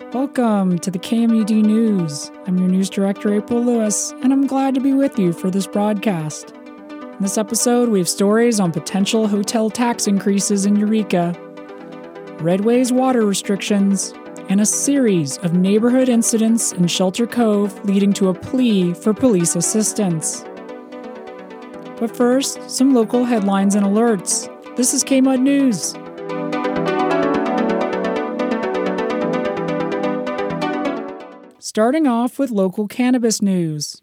Welcome to the KMUD News. I'm your news director, April Lewis, and I'm glad to be with you for this broadcast. In this episode, we have stories on potential hotel tax increases in Eureka, Redway's water restrictions, and a series of neighborhood incidents in Shelter Cove leading to a plea for police assistance. But first, some local headlines and alerts. This is KMUD News. Starting off with local cannabis news.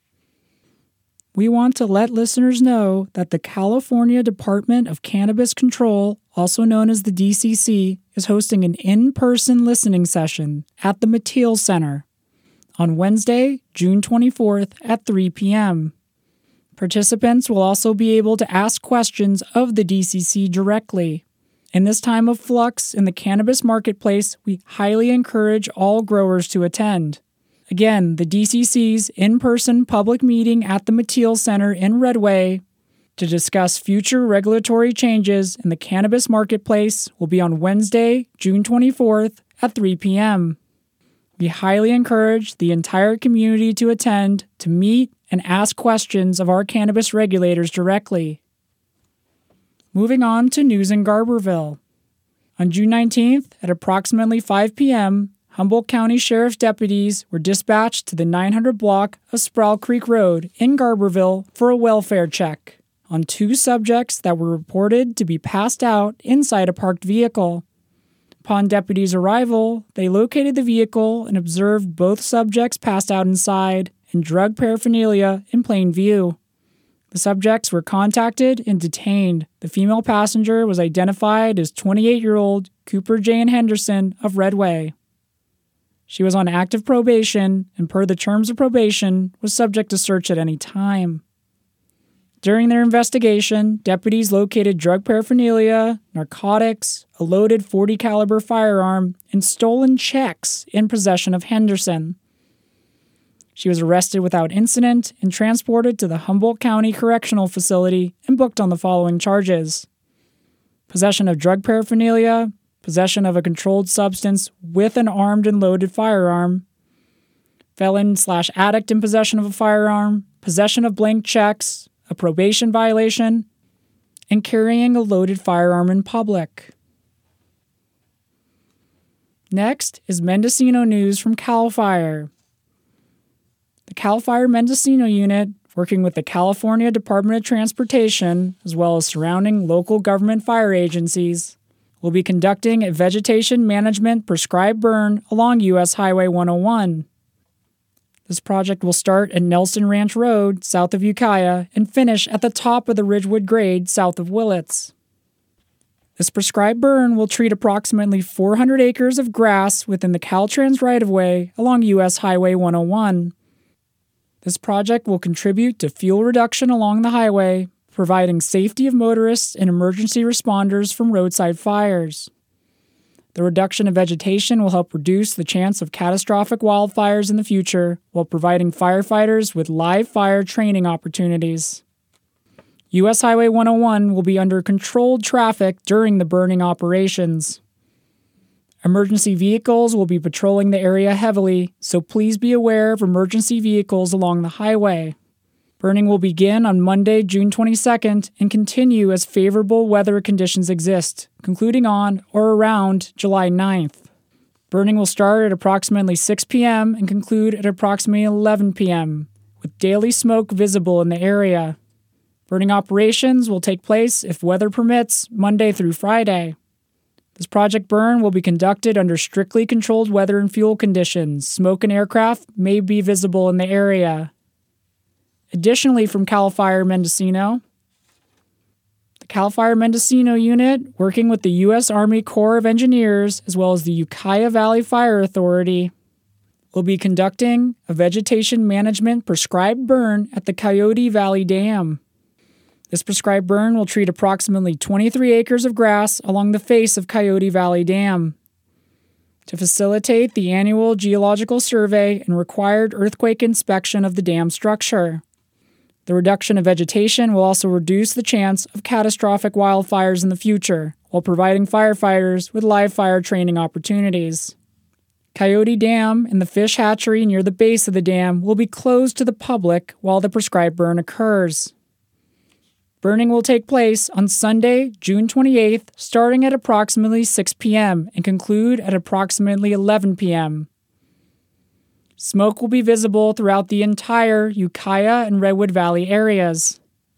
We want to let listeners know that the California Department of Cannabis Control, also known as the DCC, is hosting an in-person listening session at the Mateel Center on Wednesday, June 24th at 3 p.m. Participants will also be able to ask questions of the DCC directly. In this time of flux in the cannabis marketplace, we highly encourage all growers to attend. Again, the DCC's in-person public meeting at the Mateel Center in Redway to discuss future regulatory changes in the cannabis marketplace will be on Wednesday, June 24th at 3 p.m. We highly encourage the entire community to attend to meet and ask questions of our cannabis regulators directly. Moving on to news in Garberville. On June 19th at approximately 5 p.m., Humboldt County Sheriff's deputies were dispatched to the 900 block of Sproul Creek Road in Garberville for a welfare check on two subjects that were reported to be passed out inside a parked vehicle. Upon deputies' arrival, they located the vehicle and observed both subjects passed out inside and drug paraphernalia in plain view. The subjects were contacted and detained. The female passenger was identified as 28-year-old Cooper Jane Henderson of Redway. She was on active probation and, per the terms of probation, was subject to search at any time. During their investigation, deputies located drug paraphernalia, narcotics, a loaded .40 caliber firearm, and stolen checks in possession of Henderson. She was arrested without incident and transported to the Humboldt County Correctional Facility and booked on the following charges: possession of drug paraphernalia, possession of a controlled substance with an armed and loaded firearm, felon/addict in possession of a firearm, possession of blank checks, a probation violation, and carrying a loaded firearm in public. Next is Mendocino news from CAL FIRE. The CAL FIRE Mendocino unit, working with the California Department of Transportation, as well as surrounding local government fire agencies, will be conducting a vegetation management prescribed burn along U.S. Highway 101. This project will start at Nelson Ranch Road, south of Ukiah, and finish at the top of the Ridgewood Grade, south of Willits. This prescribed burn will treat approximately 400 acres of grass within the Caltrans right-of-way along U.S. Highway 101. This project will contribute to fuel reduction along the highway, providing safety of motorists and emergency responders from roadside fires. The reduction of vegetation will help reduce the chance of catastrophic wildfires in the future while providing firefighters with live fire training opportunities. U.S. Highway 101 will be under controlled traffic during the burning operations. Emergency vehicles will be patrolling the area heavily, so please be aware of emergency vehicles along the highway. Burning will begin on Monday, June 22nd, and continue as favorable weather conditions exist, concluding on or around July 9th. Burning will start at approximately 6 p.m. and conclude at approximately 11 p.m., with daily smoke visible in the area. Burning operations will take place, if weather permits, Monday through Friday. This project burn will be conducted under strictly controlled weather and fuel conditions. Smoke and aircraft may be visible in the area. Additionally, from CAL FIRE Mendocino, the CAL FIRE Mendocino unit, working with the U.S. Army Corps of Engineers as well as the Ukiah Valley Fire Authority, will be conducting a vegetation management prescribed burn at the Coyote Valley Dam. This prescribed burn will treat approximately 23 acres of grass along the face of Coyote Valley Dam. To facilitate the annual geological survey and required earthquake inspection of the dam structure. The reduction of vegetation will also reduce the chance of catastrophic wildfires in the future, while providing firefighters with live fire training opportunities. Coyote Dam and the fish hatchery near the base of the dam will be closed to the public while the prescribed burn occurs. Burning will take place on Sunday, June 28th, starting at approximately 6 p.m. and conclude at approximately 11 p.m. Smoke will be visible throughout the entire Ukiah and Redwood Valley areas.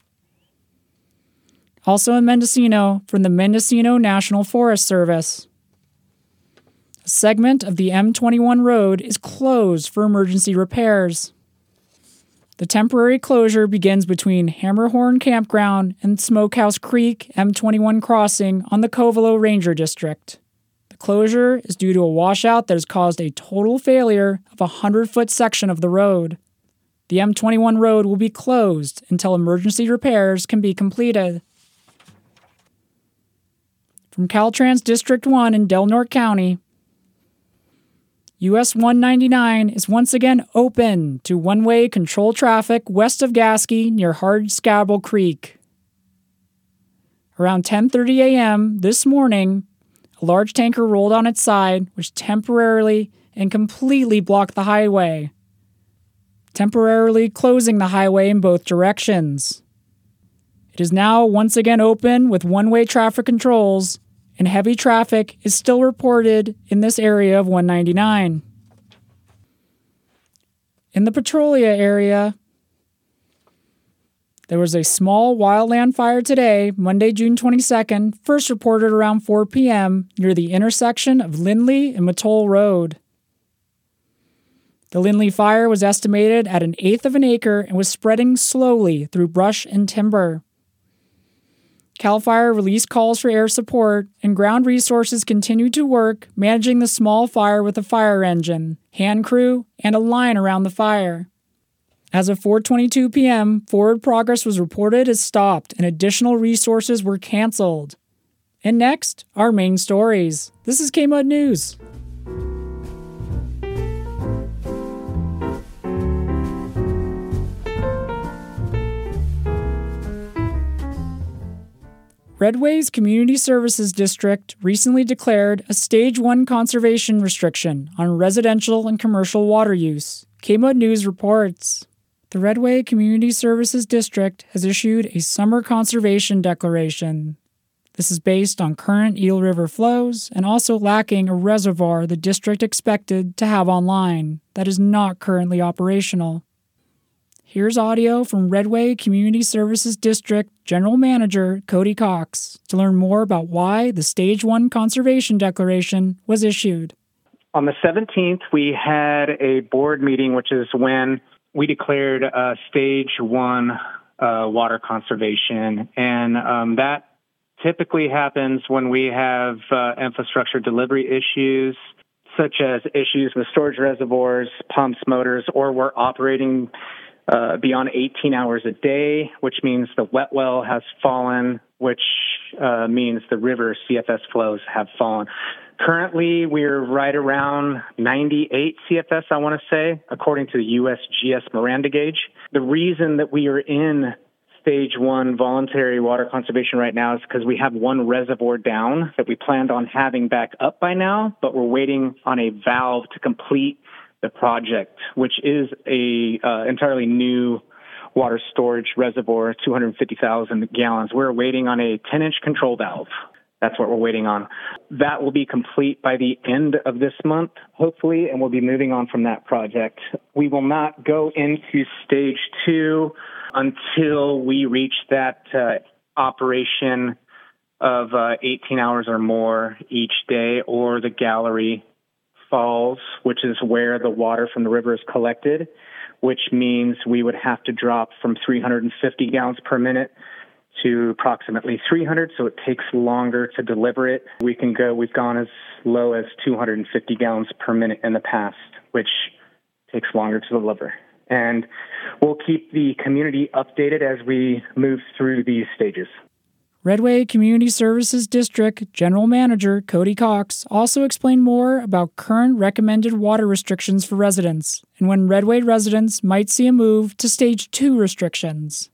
Also in Mendocino, from the Mendocino National Forest Service. A segment of the M21 road is closed for emergency repairs. The temporary closure begins between Hammerhorn Campground and Smokehouse Creek M21 crossing on the Covelo Ranger District. The closure is due to a washout that has caused a total failure of a 100-foot section of the road. The M21 road will be closed until emergency repairs can be completed. From Caltrans District 1 in Del Norte County, US 199 is once again open to one-way control traffic west of Gasky near Hardscrabble Creek. Around 10:30 a.m. this morning, a large tanker rolled on its side, which temporarily and completely blocked the highway, temporarily closing the highway in both directions. It is now once again open with one-way traffic controls, and heavy traffic is still reported in this area of 199. In the Petrolia area, there was a small wildland fire today, Monday, June 22nd, first reported around 4 p.m. near the intersection of Lindley and Matoll Road. The Lindley fire was estimated at 1/8 of an acre and was spreading slowly through brush and timber. CAL FIRE released calls for air support, and ground resources continued to work managing the small fire with a fire engine, hand crew, and a line around the fire. As of 4:22 p.m., forward progress was reported as stopped and additional resources were canceled. And next, our main stories. This is KMUD News. Redways Community Services District recently declared a Stage 1 conservation restriction on residential and commercial water use. KMUD News reports. The Redway Community Services District has issued a summer conservation declaration. This is based on current Eel River flows and also lacking a reservoir the district expected to have online that is not currently operational. Here's audio from Redway Community Services District General Manager Cody Cox to learn more about why the Stage 1 Conservation Declaration was issued. On the 17th, we had a board meeting, which is when we declared Stage 1 water conservation. And that typically happens when we have infrastructure delivery issues, such as issues with storage reservoirs, pumps, motors, or we're operating beyond 18 hours a day, which means the wet well has fallen, which means the river CFS flows have fallen. Currently, we're right around 98 CFS, I want to say, according to the USGS Miranda gauge. The reason that we are in Stage 1 voluntary water conservation right now is because we have one reservoir down that we planned on having back up by now, but we're waiting on a valve to complete the project, which is a entirely new water storage reservoir, 250,000 gallons. We're waiting on a 10-inch control valve. That's what we're waiting on. That will be complete by the end of this month, hopefully, and we'll be moving on from that project. We will not go into Stage 2 until we reach that operation of 18 hours or more each day, or the gallery falls, which is where the water from the river is collected, which means we would have to drop from 350 gallons per minute to approximately 300, so it takes longer to deliver it. We've gone as low as 250 gallons per minute in the past, which takes longer to deliver. And we'll keep the community updated as we move through these stages. Redway Community Services District General Manager Cody Cox also explained more about current recommended water restrictions for residents and when Redway residents might see a move to Stage 2 restrictions.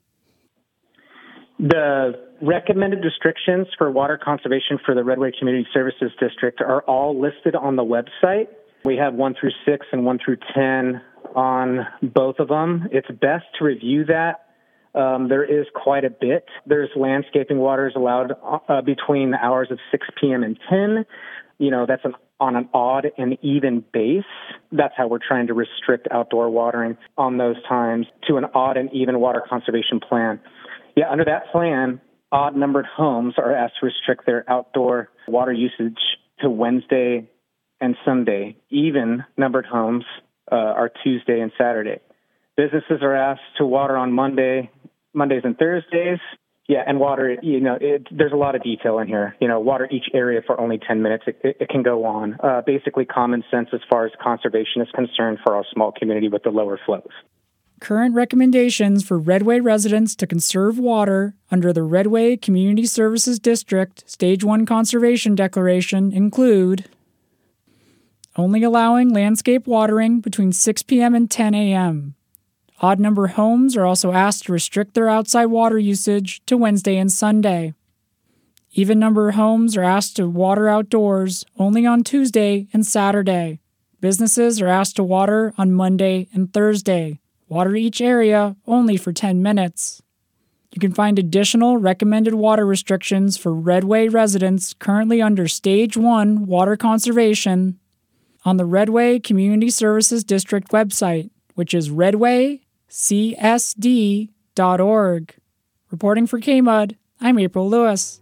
The recommended restrictions for water conservation for the Redway Community Services District are all listed on the website. We have 1 through 6 and 1 through 10 on both of them. It's best to review that. There is quite a bit. There's landscaping waters allowed between the hours of 6 p.m. and 10. That's on an odd and even base. That's how we're trying to restrict outdoor watering on those times to an odd and even water conservation plan. Yeah, under that plan, odd-numbered homes are asked to restrict their outdoor water usage to Wednesday and Sunday. Even-numbered homes are Tuesday and Saturday. Businesses are asked to water on Mondays and Thursdays. Yeah, and water, there's a lot of detail in here. Water each area for only 10 minutes. It can go on. Basically common sense as far as conservation is concerned for our small community with the lower flows. Current recommendations for Redway residents to conserve water under the Redway Community Services District Stage 1 Conservation Declaration include only allowing landscape watering between 6 p.m. and 10 a.m. Odd-number homes are also asked to restrict their outside water usage to Wednesday and Sunday. Even-number homes are asked to water outdoors only on Tuesday and Saturday. Businesses are asked to water on Monday and Thursday. Water each area only for 10 minutes. You can find additional recommended water restrictions for Redway residents currently under Stage 1 Water Conservation on the Redway Community Services District website, which is redwaycsd.org. Reporting for KMUD, I'm April Lewis.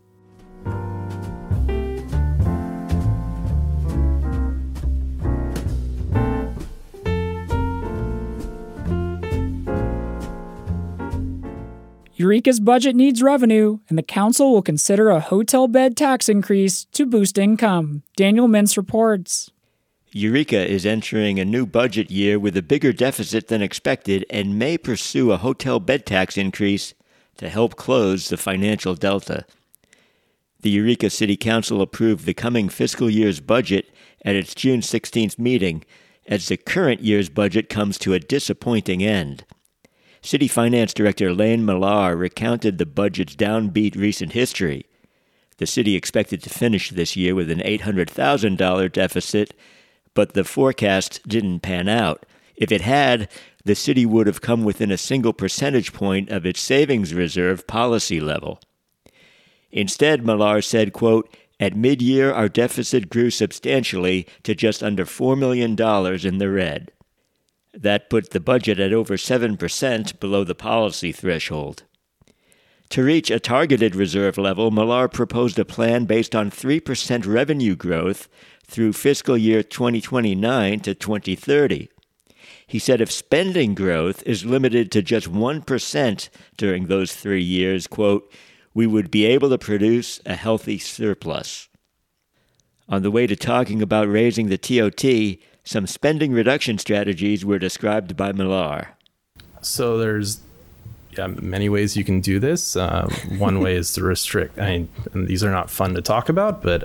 Eureka's budget needs revenue, and the council will consider a hotel bed tax increase to boost income. Daniel Mintz reports. Eureka is entering a new budget year with a bigger deficit than expected and may pursue a hotel bed tax increase to help close the financial delta. The Eureka City Council approved the coming fiscal year's budget at its June 16th meeting, as the current year's budget comes to a disappointing end. City Finance Director Lane Millar recounted the budget's downbeat recent history. The city expected to finish this year with an $800,000 deficit, but the forecast didn't pan out. If it had, the city would have come within a single percentage point of its savings reserve policy level. Instead, Millar said, quote, "At mid-year, our deficit grew substantially to just under $4 million in the red." That put the budget at over 7% below the policy threshold. To reach a targeted reserve level, Millar proposed a plan based on 3% revenue growth through fiscal year 2029 to 2030. He said if spending growth is limited to just 1% during those 3 years, quote, "we would be able to produce a healthy surplus." On the way to talking about raising the TOT, some spending reduction strategies were described by Millar. So there's many ways you can do this. One way is to restrict. And these are not fun to talk about, but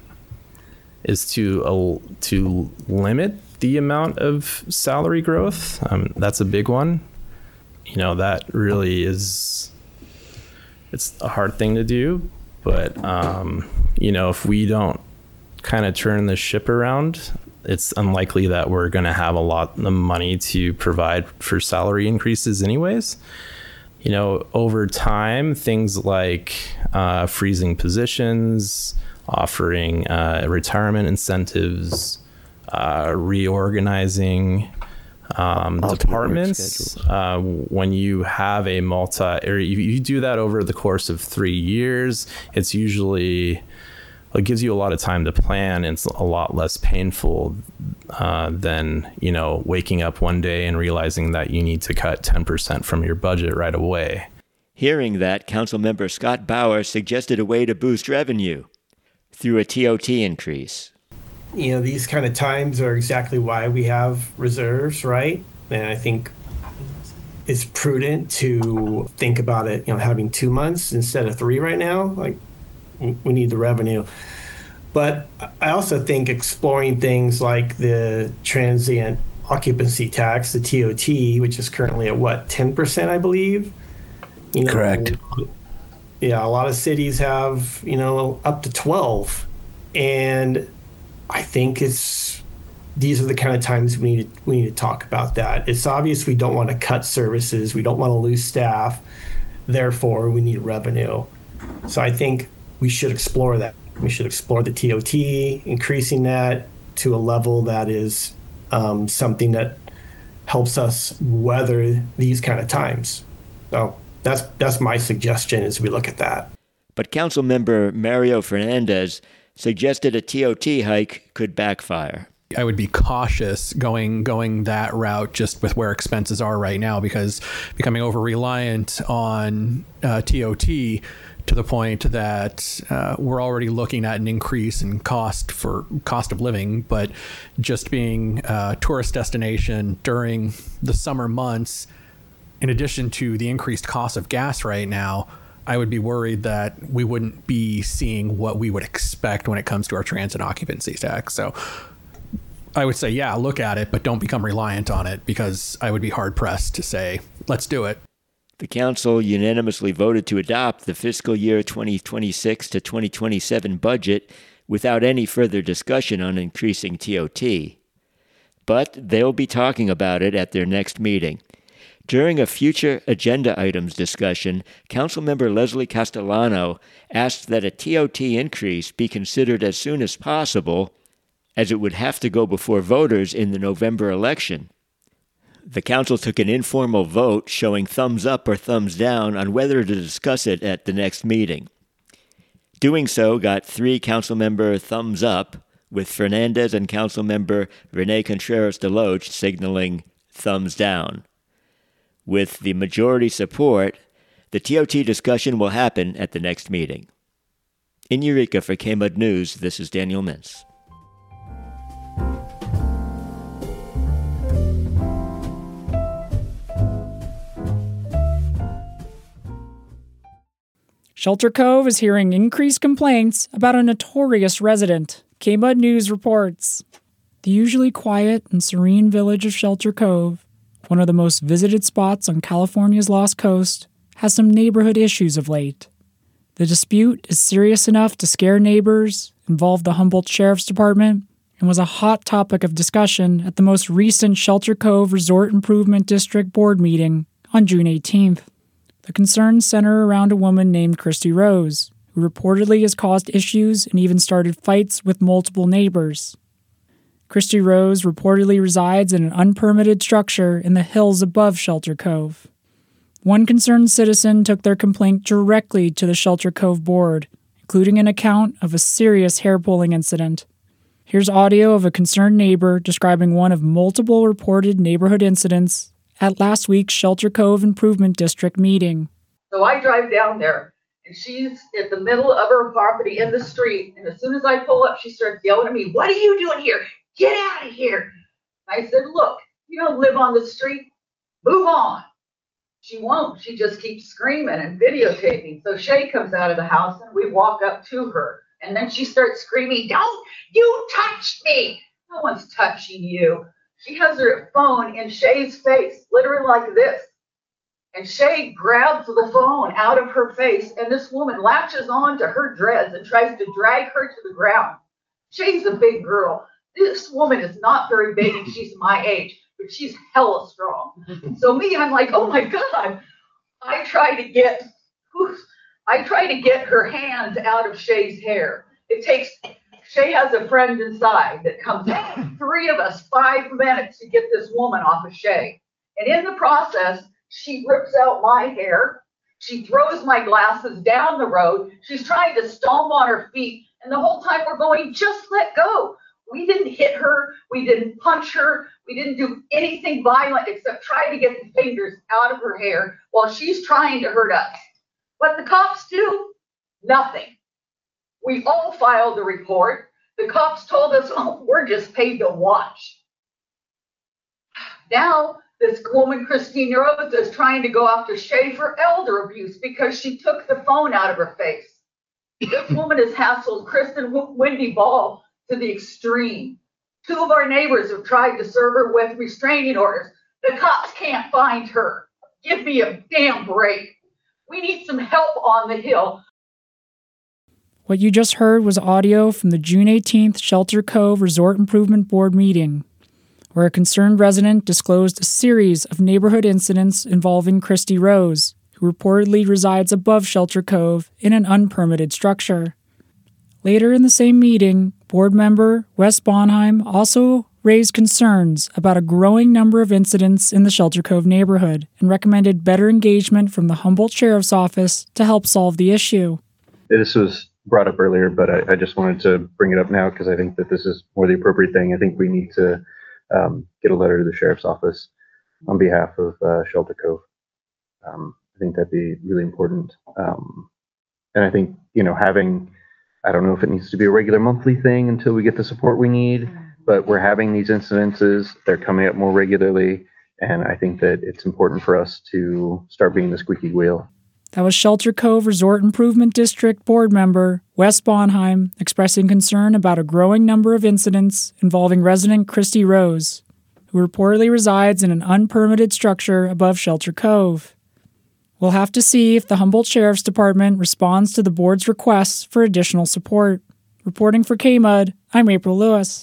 is to limit the amount of salary growth. That's a big one. That really is. It's a hard thing to do, but if we don't kind of turn the ship around, it's unlikely that we're going to have a lot of money to provide for salary increases anyways. Over time, things like freezing positions, offering retirement incentives, reorganizing departments. When you have a you do that over the course of 3 years, it's usually... it gives you a lot of time to plan. It's a lot less painful than, waking up one day and realizing that you need to cut 10% from your budget right away. Hearing that, Councilmember Scott Bauer suggested a way to boost revenue through a TOT increase. These kind of times are exactly why we have reserves, right? And I think it's prudent to think about it, having 2 months instead of 3 right now. We need the revenue. But I also think exploring things like the transient occupancy tax, the TOT, which is currently at 10%, I believe. Correct. Yeah, a lot of cities have, up to 12. And I think it's these are the kind of times we need to talk about that. It's obvious we don't want to cut services. We don't want to lose staff. Therefore, we need revenue. So I think we should explore that. We should explore the TOT, increasing that to a level that is something that helps us weather these kind of times. So that's my suggestion as we look at that. But Councilmember Mario Fernandez suggested a TOT hike could backfire. I would be cautious going that route just with where expenses are right now, because becoming over-reliant on TOT to the point that we're already looking at an increase in cost of living, but just being a tourist destination during the summer months, in addition to the increased cost of gas right now, I would be worried that we wouldn't be seeing what we would expect when it comes to our transit occupancy tax. So I would say, yeah, look at it, but don't become reliant on it, because I would be hard-pressed to say, let's do it. The council unanimously voted to adopt the fiscal year 2026 to 2027 budget without any further discussion on increasing TOT. But they'll be talking about it at their next meeting. During a future agenda items discussion, Councilmember Leslie Castellano asked that a TOT increase be considered as soon as possible, as it would have to go before voters in the November election. The council took an informal vote showing thumbs up or thumbs down on whether to discuss it at the next meeting. Doing so got 3 councilmember thumbs up, with Fernandez and Councilmember Rene Contreras-Deloche signaling thumbs down. With the majority support, the TOT discussion will happen at the next meeting. In Eureka for KMUD News, this is Daniel Mintz. Shelter Cove is hearing increased complaints about a notorious resident. KMUD News reports. The usually quiet and serene village of Shelter Cove, one of the most visited spots on California's Lost Coast, has some neighborhood issues of late. The dispute is serious enough to scare neighbors, involve the Humboldt Sheriff's Department, and was a hot topic of discussion at the most recent Shelter Cove Resort Improvement District Board meeting on June 18th. The concerns center around a woman named Christy Rose, who reportedly has caused issues and even started fights with multiple neighbors. Christy Rose reportedly resides in an unpermitted structure in the hills above Shelter Cove. One concerned citizen took their complaint directly to the Shelter Cove board, including an account of a serious hair-pulling incident. Here's audio of a concerned neighbor describing one of multiple reported neighborhood incidents at last week's Shelter Cove Improvement District meeting. So I drive down there, and she's at the middle of her property in the street, and as soon as I pull up, she starts yelling at me, "What are you doing here? Get out of here." I said, "Look, you don't live on the street. Move on." She won't. She just keeps screaming and videotaping. So Shay comes out of the house, and we walk up to her, and then she starts screaming, "Don't you touch me. No one's touching you." She has her phone in Shay's face, literally like this. And Shay grabs the phone out of her face, and this woman latches on to her dreads and tries to drag her to the ground. Shay's a big girl. This woman is not very big, and she's my age, but she's hella strong. So I'm like, oh my God. I try to get her hands out of Shay's hair. Shay has a friend inside that comes in. 3 of us, 5 minutes to get this woman off of Shay. And in the process, she rips out my hair. She throws my glasses down the road. She's trying to stomp on her feet. And the whole time we're going, just let go. We didn't hit her. We didn't punch her. We didn't do anything violent except try to get the fingers out of her hair while she's trying to hurt us. What the cops do? Nothing. We all filed a report. The cops told us, "Oh, we're just paid to watch." Now, this woman, Christine Rhodes, is trying to go after Shay for elder abuse because she took the phone out of her face. This woman has hassled Kristen Wendy Ball to the extreme. 2 of our neighbors have tried to serve her with restraining orders. The cops can't find her. Give me a damn break. We need some help on the Hill. What you just heard was audio from the June 18th Shelter Cove Resort Improvement Board meeting. where a concerned resident disclosed a series of neighborhood incidents involving Christy Rose, who reportedly resides above Shelter Cove in an unpermitted structure. Later in the same meeting, board member Wes Bonheim also raised concerns about a growing number of incidents in the Shelter Cove neighborhood and recommended better engagement from the Humboldt Sheriff's Office to help solve the issue. This was brought up earlier, but I just wanted to bring it up now because I think that this is more the appropriate thing. I think we need to get a letter to the Sheriff's Office on behalf of Shelter Cove. I think that'd be really important. And I think, having, I don't know if it needs to be a regular monthly thing until we get the support we need, but we're having these incidences. They're coming up more regularly. And I think that it's important for us to start being the squeaky wheel. That was Shelter Cove Resort Improvement District board member Wes Bonheim expressing concern about a growing number of incidents involving resident Christy Rose, who reportedly resides in an unpermitted structure above Shelter Cove. We'll have to see if the Humboldt Sheriff's Department responds to the board's requests for additional support. Reporting for KMUD, I'm April Lewis.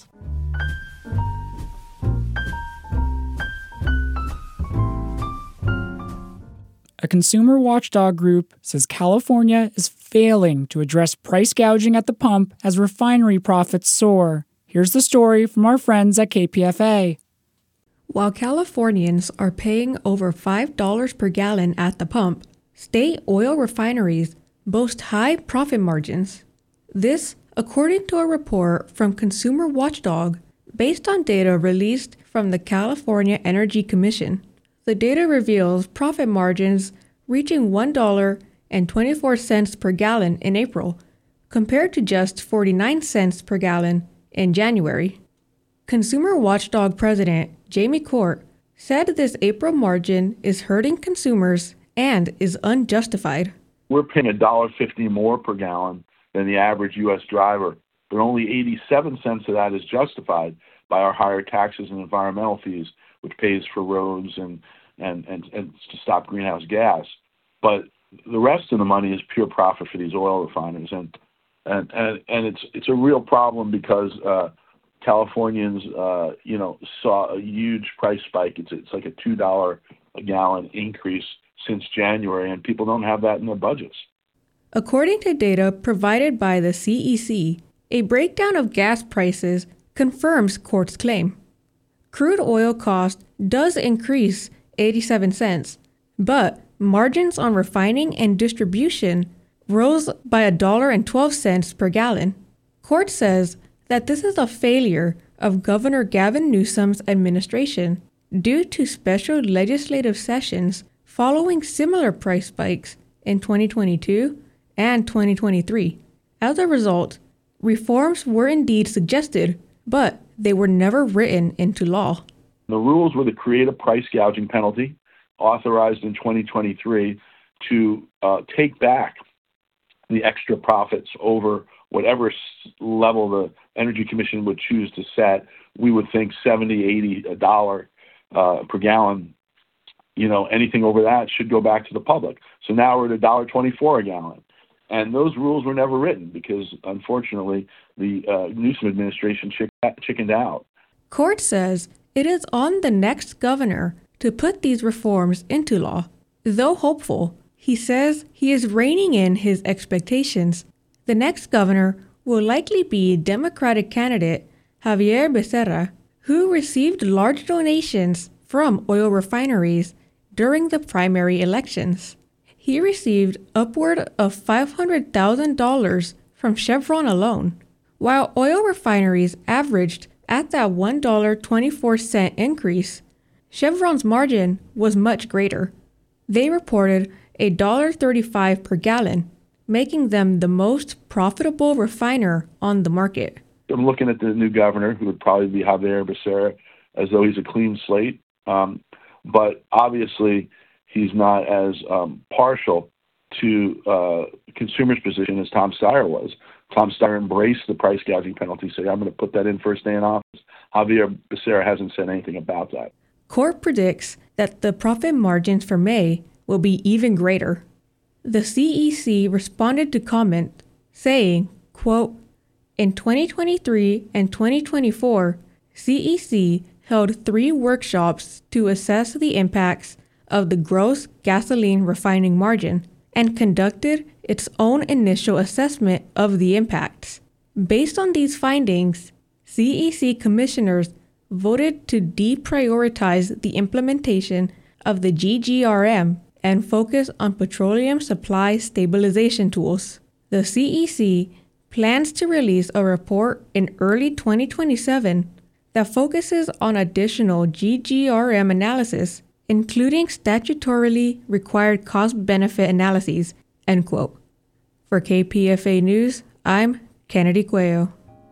A consumer watchdog group says California is failing to address price gouging at the pump as refinery profits soar. Here's the story from our friends at KPFA. While Californians are paying over $5 per gallon at the pump, state oil refineries boast high profit margins. This, according to a report from Consumer Watchdog, based on data released from the California Energy Commission. The data reveals profit margins reaching $1.24 per gallon in April, compared to just 49 cents per gallon in January. Consumer Watchdog President Jamie Court said this April margin is hurting consumers and is unjustified. We're paying $1.50 more per gallon than the average U.S. driver, but only 87 cents of that is justified by our higher taxes and environmental fees, which pays for roads and to stop greenhouse gas. But the rest of the money is pure profit for these oil refiners, and it's a real problem because Californians saw a huge price spike. It's like a $2 a gallon increase since January, and people don't have that in their budgets. According to data provided by the CEC, a breakdown of gas prices confirms Court's claim. Crude oil cost does increase 87 cents, but margins on refining and distribution rose by $1.12 per gallon. Court says that this is a failure of Governor Gavin Newsom's administration due to special legislative sessions following similar price spikes in 2022 and 2023. As a result, reforms were indeed suggested, but they were never written into law. The rules were to create a price gouging penalty authorized in 2023 to take back the extra profits over whatever level the Energy Commission would choose to set. We would think $70, $80 per gallon. Anything over that should go back to the public. So now we're at $1.24 a gallon. And those rules were never written because, unfortunately, the Newsom administration chickened out. Court says it is on the next governor to put these reforms into law. Though hopeful, he says he is reining in his expectations. The next governor will likely be Democratic candidate Xavier Becerra, who received large donations from oil refineries during the primary elections. He received upward of $500,000 from Chevron alone, while oil refineries averaged at that $1.24 increase. Chevron's margin was much greater. They reported $1.35 per gallon, making them the most profitable refiner on the market. I'm looking at the new governor, who would probably be Xavier Becerra, as though he's a clean slate. But obviously, he's not as partial to consumers' position as Tom Steyer was. Tom Steyer embraced the price gouging penalty, saying, I'm going to put that in first day in office. Xavier Becerra hasn't said anything about that. Court predicts that the profit margins for May will be even greater. The CEC responded to comment saying, quote, in 2023 and 2024, CEC held 3 workshops to assess the impacts of the gross gasoline refining margin and conducted its own initial assessment of the impacts. Based on these findings, CEC commissioners voted to deprioritize the implementation of the GGRM and focus on petroleum supply stabilization tools. The CEC plans to release a report in early 2027 that focuses on additional GGRM analysis, including statutorily required cost-benefit analyses, end quote. For KPFA News, I'm Kennedy Cuello.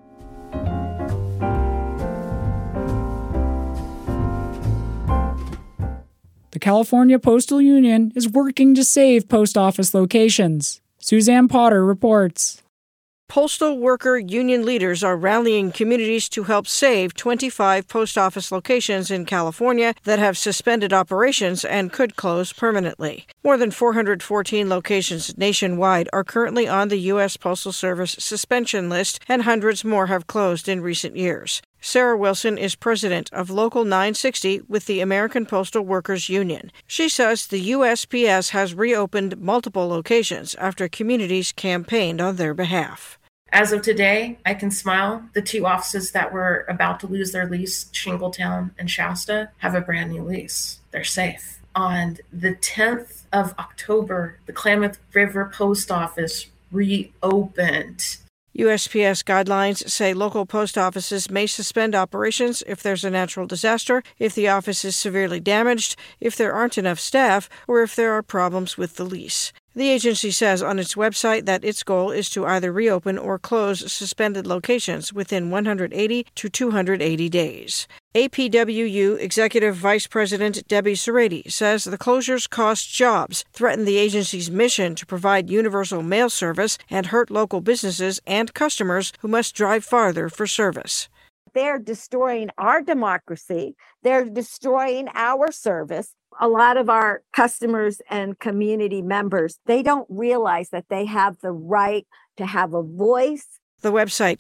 The California Postal Union is working to save post office locations. Suzanne Potter reports. Postal worker union leaders are rallying communities to help save 25 post office locations in California that have suspended operations and could close permanently. More than 414 locations nationwide are currently on the U.S. Postal Service suspension list, and hundreds more have closed in recent years. Sarah Wilson is president of Local 960 with the American Postal Workers Union. She says the USPS has reopened multiple locations after communities campaigned on their behalf. As of today, I can smile. The 2 offices that were about to lose their lease, Shingletown and Shasta, have a brand new lease. They're safe. On the 10th of October, the Klamath River Post Office reopened. USPS guidelines say local post offices may suspend operations if there's a natural disaster, if the office is severely damaged, if there aren't enough staff, or if there are problems with the lease. The agency says on its website that its goal is to either reopen or close suspended locations within 180 to 280 days. APWU Executive Vice President Debbie Serrati says the closures cost jobs, threaten the agency's mission to provide universal mail service, and hurt local businesses and customers who must drive farther for service. They're destroying our democracy. They're destroying our service. A lot of our customers and community members, they don't realize that they have the right to have a voice. The website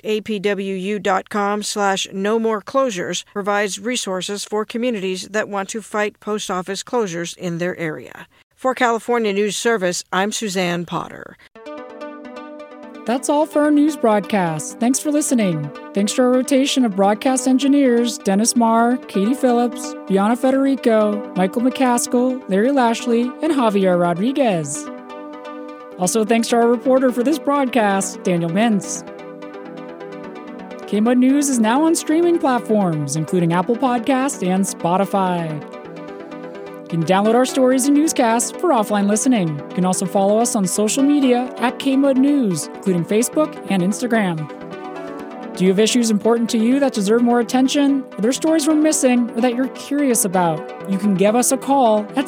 apwu.com/no-more-closures provides resources for communities that want to fight post office closures in their area. For California News Service, I'm Suzanne Potter. That's all for our news broadcast. Thanks for listening. Thanks to our rotation of broadcast engineers, Dennis Marr, Katie Phillips, Bianna Federico, Michael McCaskill, Larry Lashley, and Javier Rodriguez. Also thanks to our reporter for this broadcast, Daniel Mintz. KMUD News is now on streaming platforms, including Apple Podcasts and Spotify. You can download our stories and newscasts for offline listening. You can also follow us on social media at KMUD News, including Facebook and Instagram. Do you have issues important to you that deserve more attention? Are there stories we're missing or that you're curious about? You can give us a call at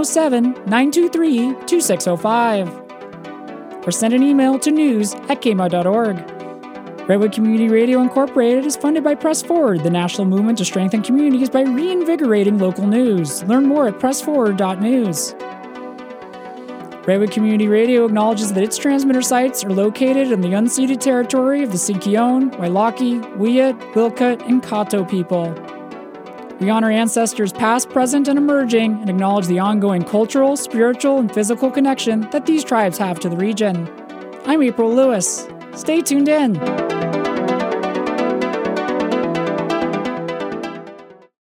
707-923-2605 or send an email to news@kmud.org. Redwood Community Radio Incorporated is funded by Press Forward, the national movement to strengthen communities by reinvigorating local news. Learn more at pressforward.news. Redwood Community Radio acknowledges that its transmitter sites are located in the unceded territory of the Sinkyone, Wailaki, Wiyut, Wilkut, and Kato people. We honor ancestors past, present, and emerging, and acknowledge the ongoing cultural, spiritual, and physical connection that these tribes have to the region. I'm April Lewis. Stay tuned in.